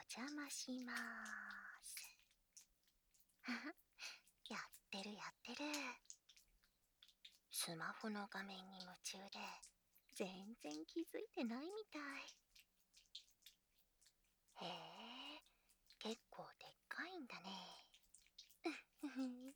邪魔しまーす。やってるやってる。スマホの画面に夢中で全然気づいてないみたい。へえ、結構でっかいんだね。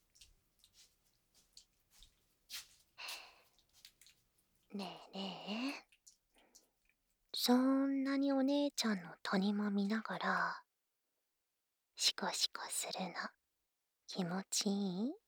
ねえねえ、そんなにお姉ちゃんの谷間見ながらシコシコするの気持ちいい？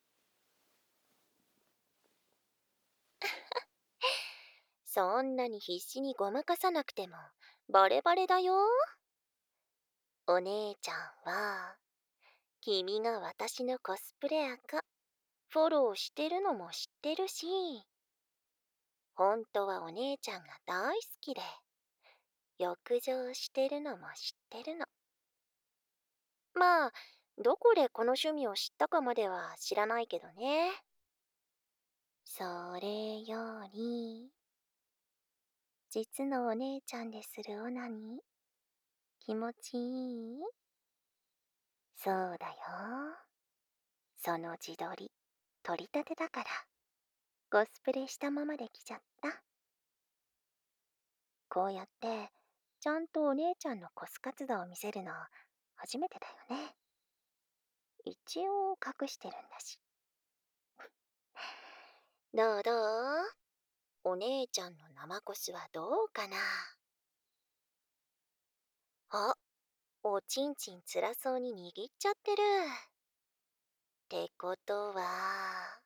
そんなに必死にごまかさなくてもバレバレだよ。お姉ちゃんは君が私のコスプレアかフォローしてるのも知ってるし、本当はお姉ちゃんが大好きで浴場してるのも知ってるの。まあ、どこでこの趣味を知ったかまでは知らないけどね。それより、実のお姉ちゃんでするオナニー、気持ちいい？そうだよ。その自撮り、撮りたてだから、コスプレしたままで来ちゃった。こうやって、ちゃんとお姉ちゃんのコス活動を見せるの、初めてだよね。一応隠してるんだし。どうどう？お姉ちゃんの生コスはどうかな？あ、おちんちん辛そうに握っちゃってる。ってことは、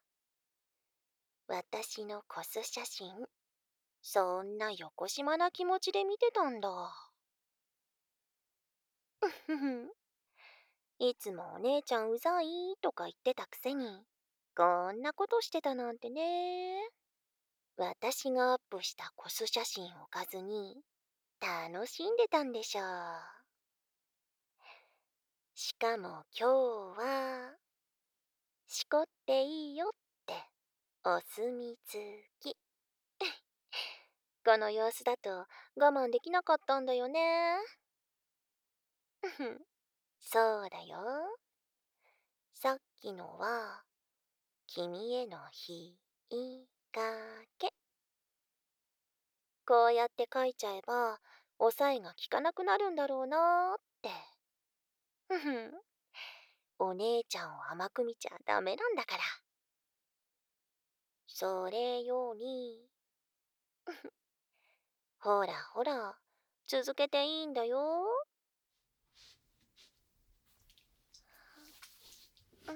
私のコス写真、そんなよこしまな気持ちで見てたんだ。ふふ、いつもお姉ちゃんうざいとか言ってたくせに、こんなことしてたなんてね。私がアップしたコス写真をかずに、楽しんでたんでしょう。しかも今日は、しこっていいよってお墨付き。この様子だと我慢できなかったんだよね。そうだよ。さっきのは君へのひいかけ。こうやって書いちゃえば抑えが効かなくなるんだろうなーって。お姉ちゃんを甘く見ちゃダメなんだから。それより、ほらほら、続けていいんだよ。うん、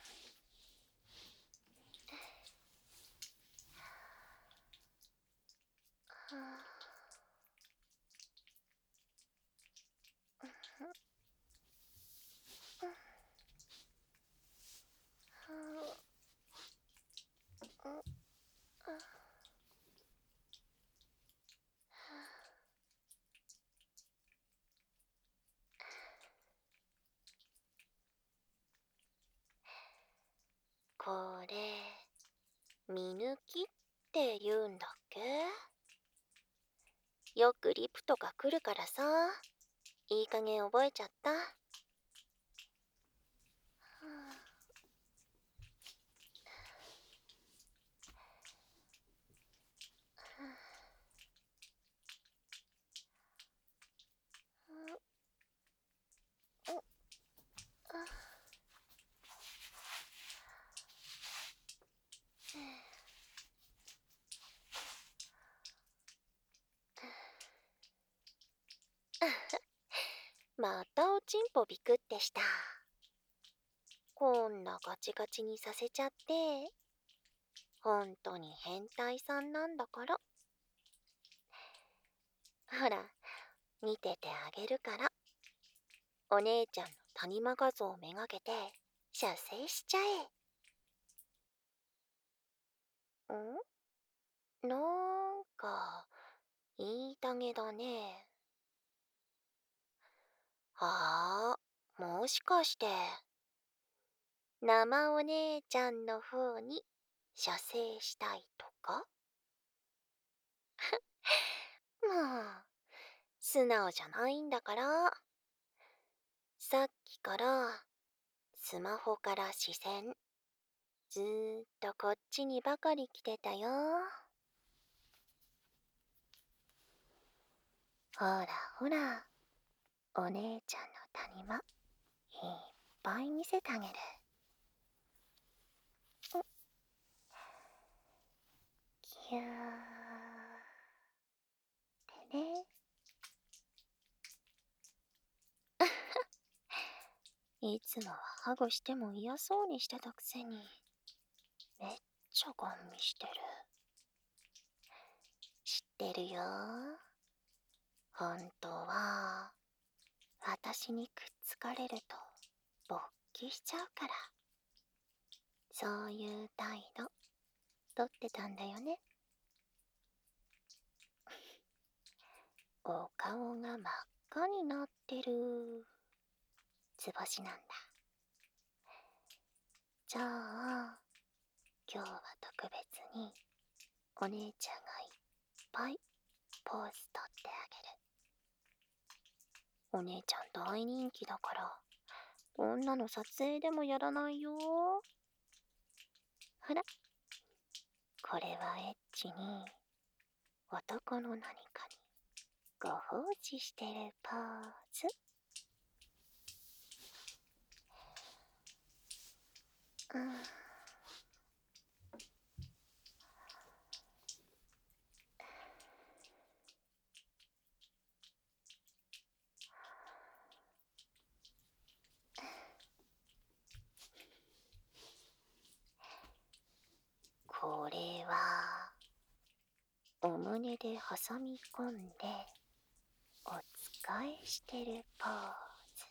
これ、見抜きって言うんだっけ？よくリプとか来るからさ、いい加減覚えちゃった。またおちんぽビクってした。こんなガチガチにさせちゃって、本当に変態さんなんだから。ほら、見ててあげるから。お姉ちゃんの谷間画像をめがけて、射精しちゃえ。なんか、言いたげだね。もしかして、生お姉ちゃんの方に射精したいとか？もう、 素直じゃないんだから。さっきからスマホから視線ずーっとこっちにばかり来てたよ。ほらほら、お姉ちゃんの谷間いっぱい見せてあげる。キューってね。いつもはハグしても嫌そうにしてたくせに、めっちゃガン見してる。知ってるよ。本当は、私にくっつかれると勃起しちゃうから。そういう態度、とってたんだよね。お顔が真っ赤になってる。図星なんだ。じゃあ、今日は特別にお姉ちゃんがいっぱいポーズ取ってあげる。お姉ちゃん大人気だから、こんなの撮影でもやらないよ。ほら、これはエッチに男の何かにご奉仕してるポーズ。これはお胸で挟み込んでお使いしてるポーズ。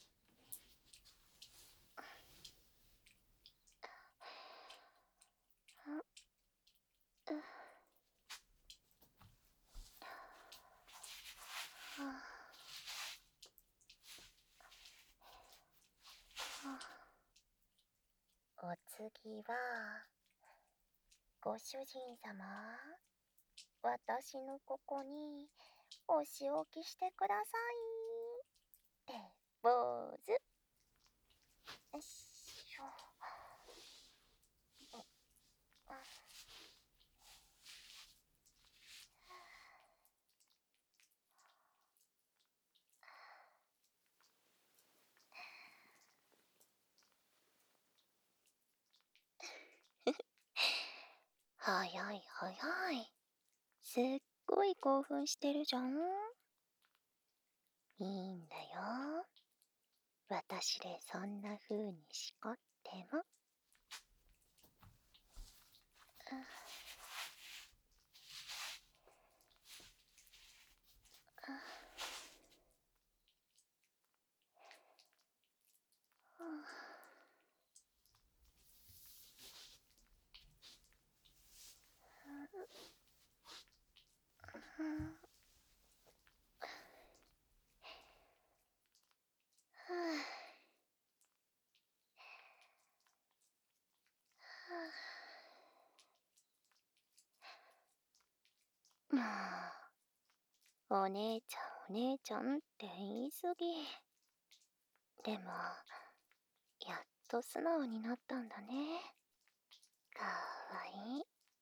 お次は、ご主人様、私のここにお仕置きしてください。ってポーズ。よいしょ。早い早い。すっごい興奮してるじゃん。いいんだよ。私でそんな風にしこっても。もう、お姉ちゃんお姉ちゃんって言い過ぎ。でも、やっと素直になったんだね。かわいい。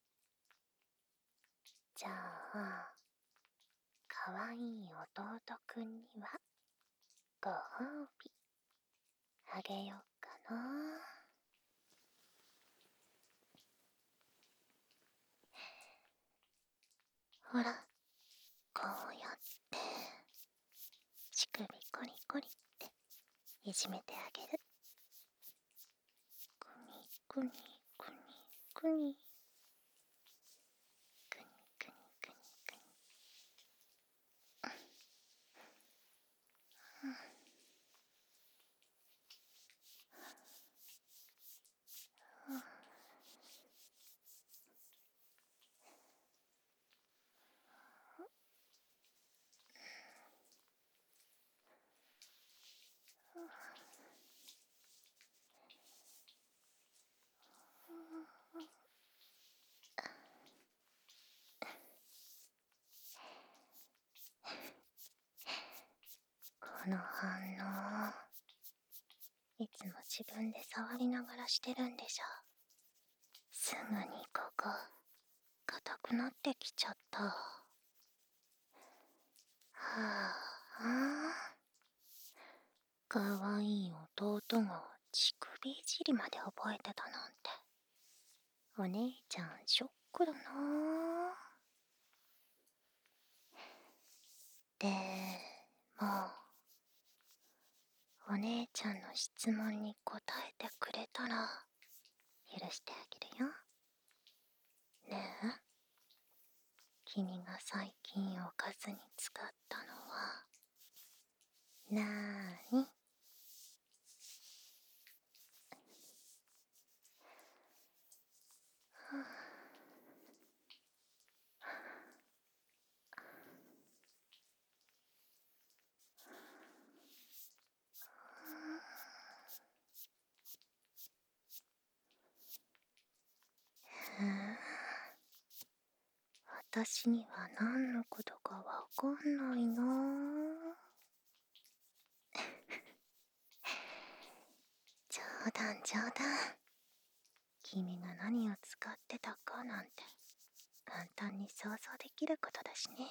じゃあ、かわいい弟くんには、ご褒美、あげよっかな。ほら、こうやって、乳首コリコリっていじめてあげる。くにくにくにくに。くにくにくにくに。 この反応、いつも自分で触りながらしてるんでしょ。すぐにここ硬くなってきちゃった。はあ、かわいい弟が乳首いじりまで覚えてたなんて、お姉ちゃんショックだな。でもお姉ちゃんの質問に答えてくれたら許してあげるよ。ねえ、君が最近おかずに使ったのはなーに？私には何のことかわかんないな。冗談冗談。君が何を使ってたかなんて簡単に想像できることだしね。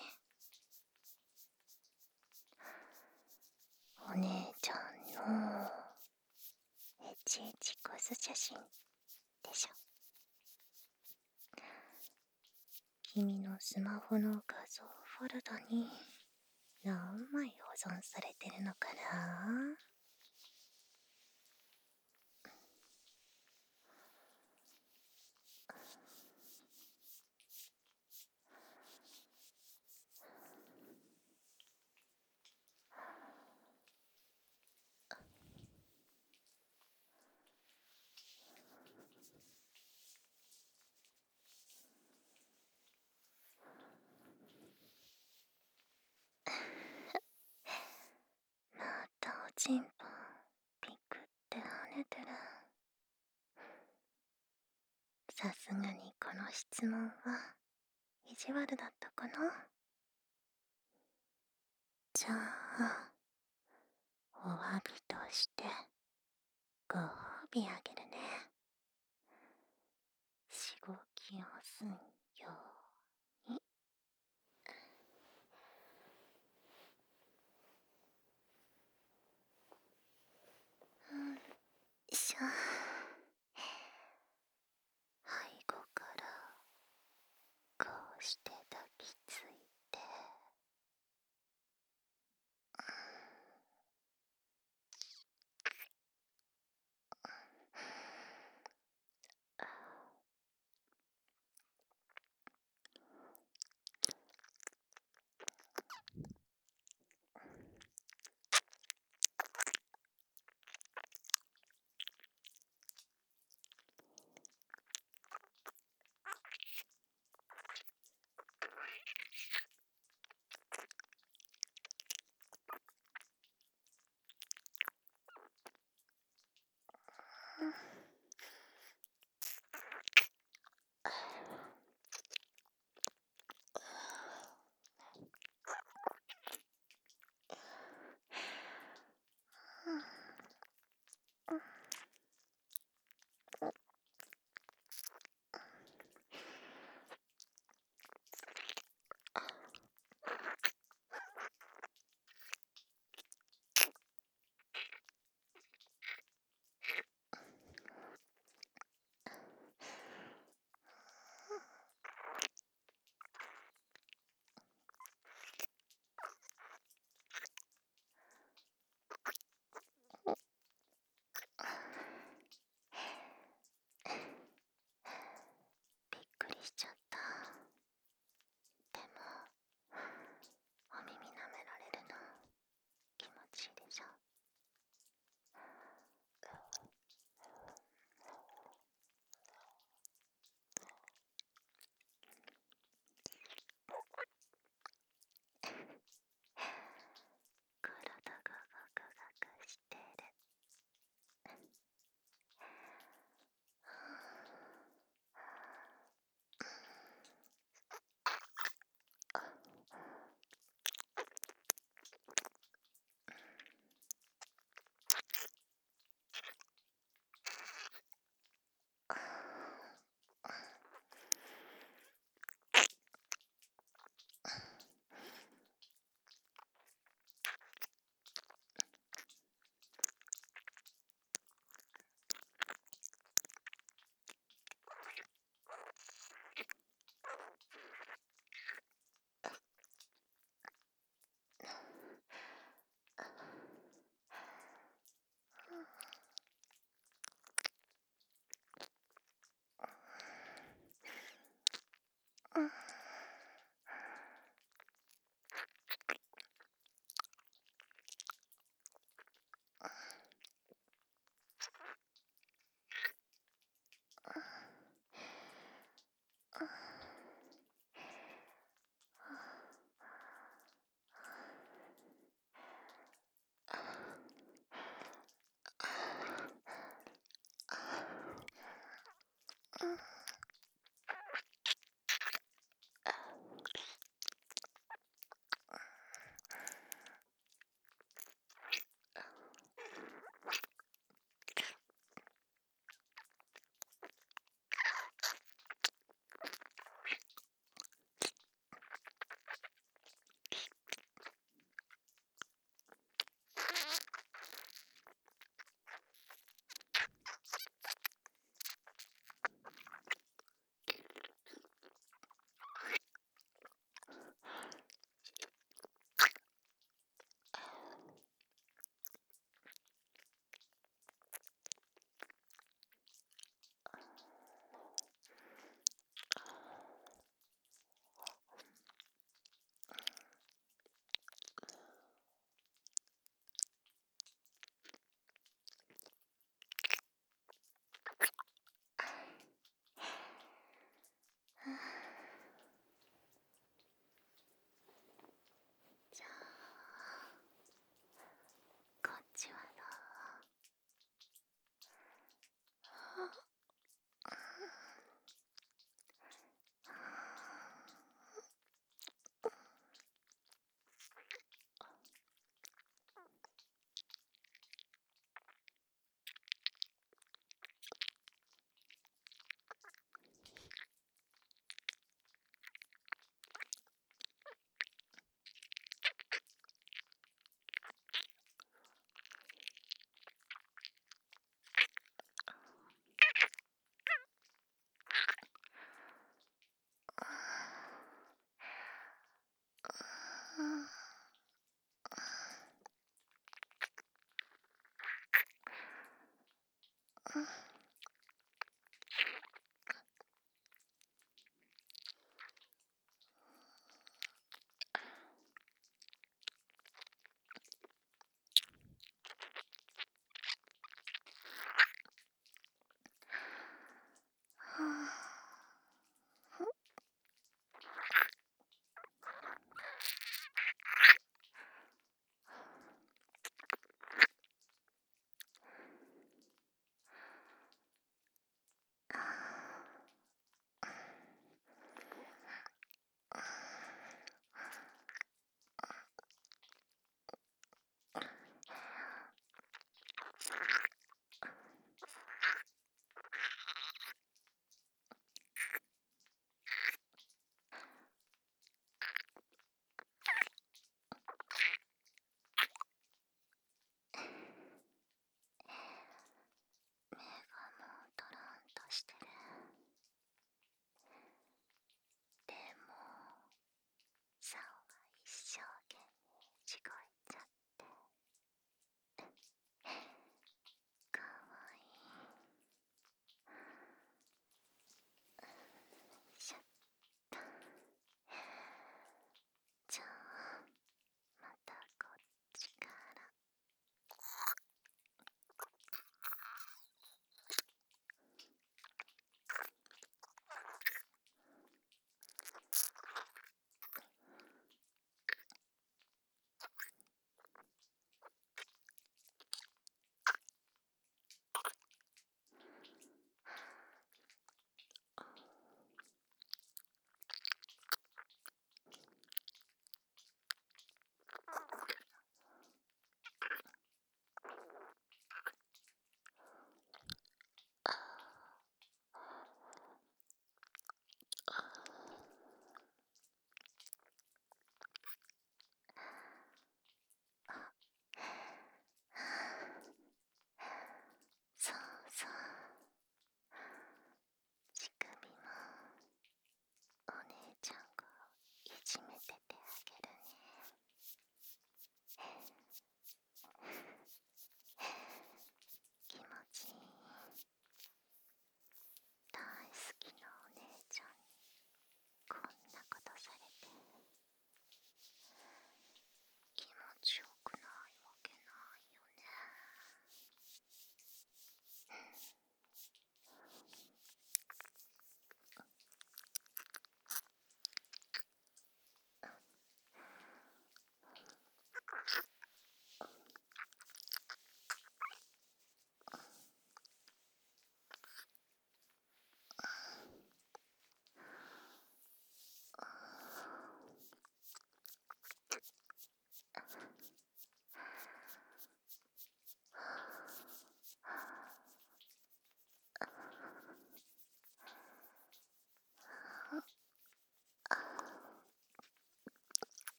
お姉ちゃんのエチエチコス写真でしょ。君のスマホの画像フォルダに何枚保存されてるのかな。またおちんぽピクって跳ねてる。さすがにこの質問は意地悪だったかな。じゃあお詫びとしてご褒美あげるね。しごきやすいように。しょ。背後からこうして抱きついて、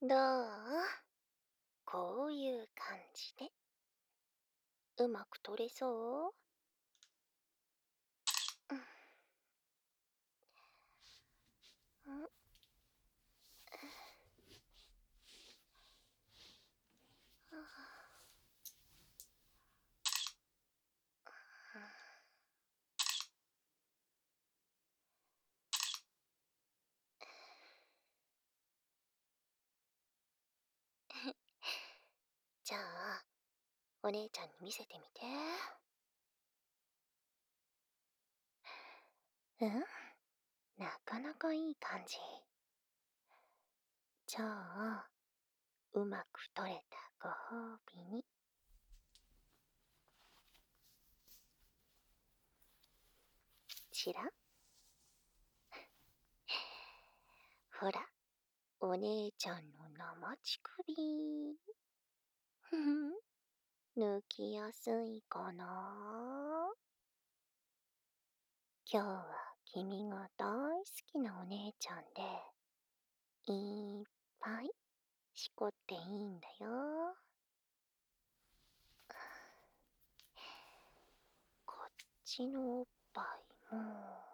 どう？こういう感じで。うまく取れそう？うん。じゃあ、お姉ちゃんに見せてみて。うん、なかなかいい感じ。じゃあ、うまく取れたご褒美に。ちらほら、お姉ちゃんの生乳首。ふふん、抜きやすいかな？今日は君が大好きなお姉ちゃんで、いっぱいしこっていいんだよ。こっちのおっぱいも。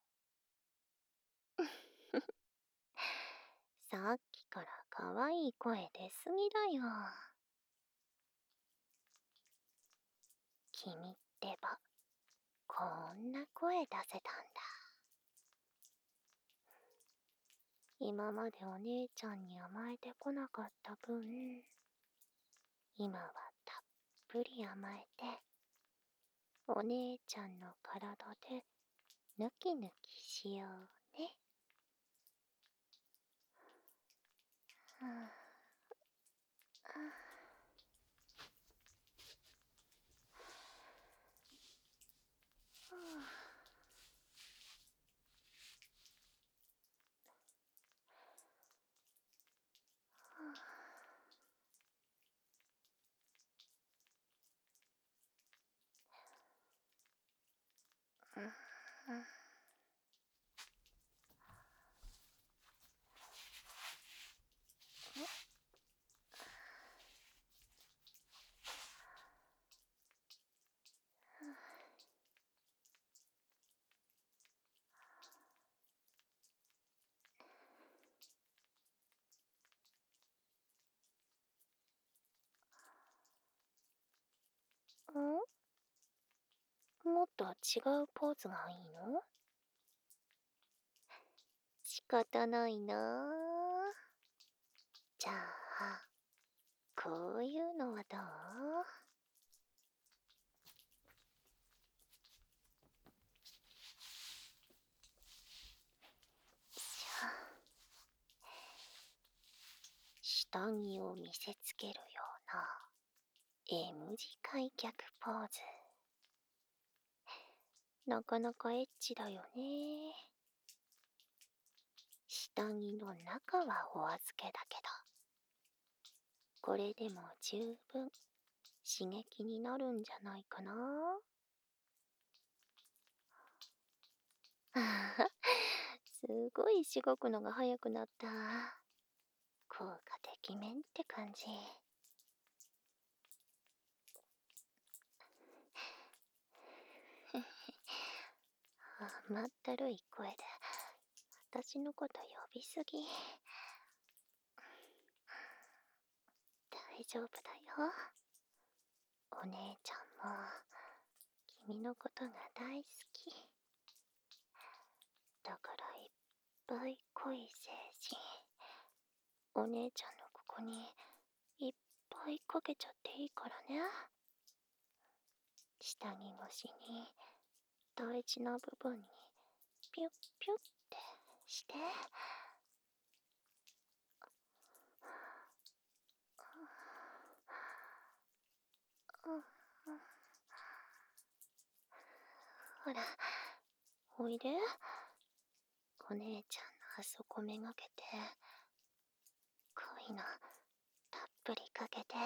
さっきからかわいい声出すぎだよ。君ってば、こんな声出せたんだ。今までお姉ちゃんに甘えてこなかった分、今はたっぷり甘えて、お姉ちゃんの体でぬきぬきしようね。はあ、もっと違うポーズがいいの？仕方ないな。じゃあ、こういうのはどう？下着を見せつけるような M 字開脚ポーズ。なかなかエッチだよね。下着の中はお預けだけど、これでも十分刺激になるんじゃないかな。あは、すごいしごくのが早くなった。効果てきめんって感じ。甘ったるい声で私のこと呼びすぎ。大丈夫だよ。お姉ちゃんも君のことが大好きだからいっぱい恋せいし、お姉ちゃんのここにいっぱいかけちゃっていいからね。下着越しに大事な部分にピュッピュッってして。ほら、おいで。お姉ちゃんのあそこめがけて、恋のたっぷりかけて。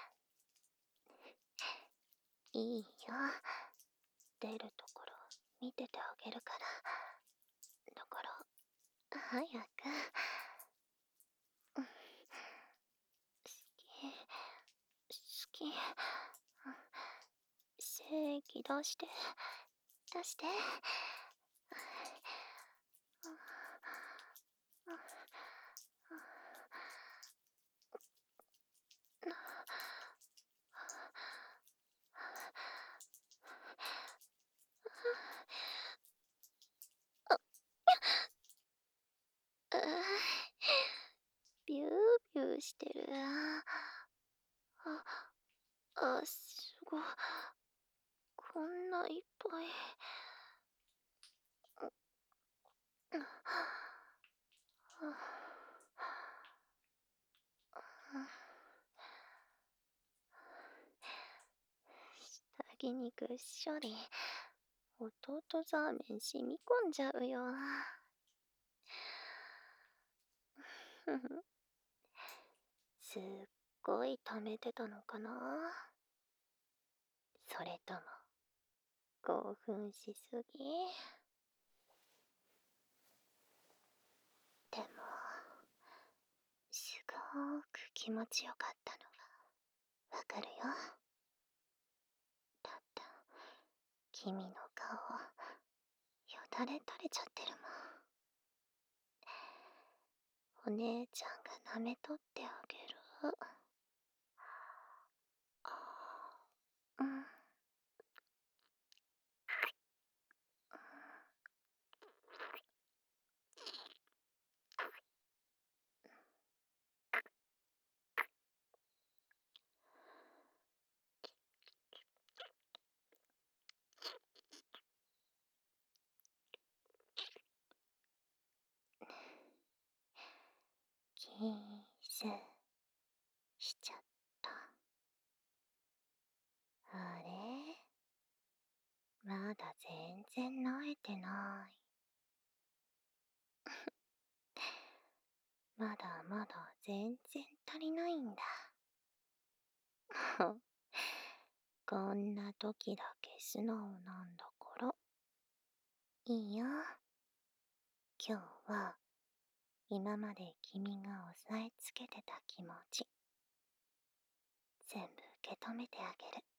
いいよ。出るところ見ててあげるから。だから、早く。 気出して、出して。ビュービューしてる。すごい。こんないっぱい。下着にぐっしょり。弟ザーメン染み込んじゃうよ。すっごい溜めてたのかな。それとも興奮しすぎ。でもすごーく気持ちよかったのはわかるよ。だって君の顔よだれ垂れちゃってるもん。お姉ちゃんが舐めとってあげる。うん。キスしちゃった。あれ、まだ全然慣れてない。まだまだ全然足りないんだ。こんな時だけ素直なんだから。いいよ。今日は今まで君が押さえつけてた気持ち全部受け止めてあげる。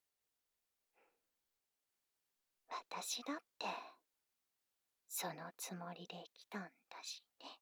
私だってそのつもりで来たんだしね。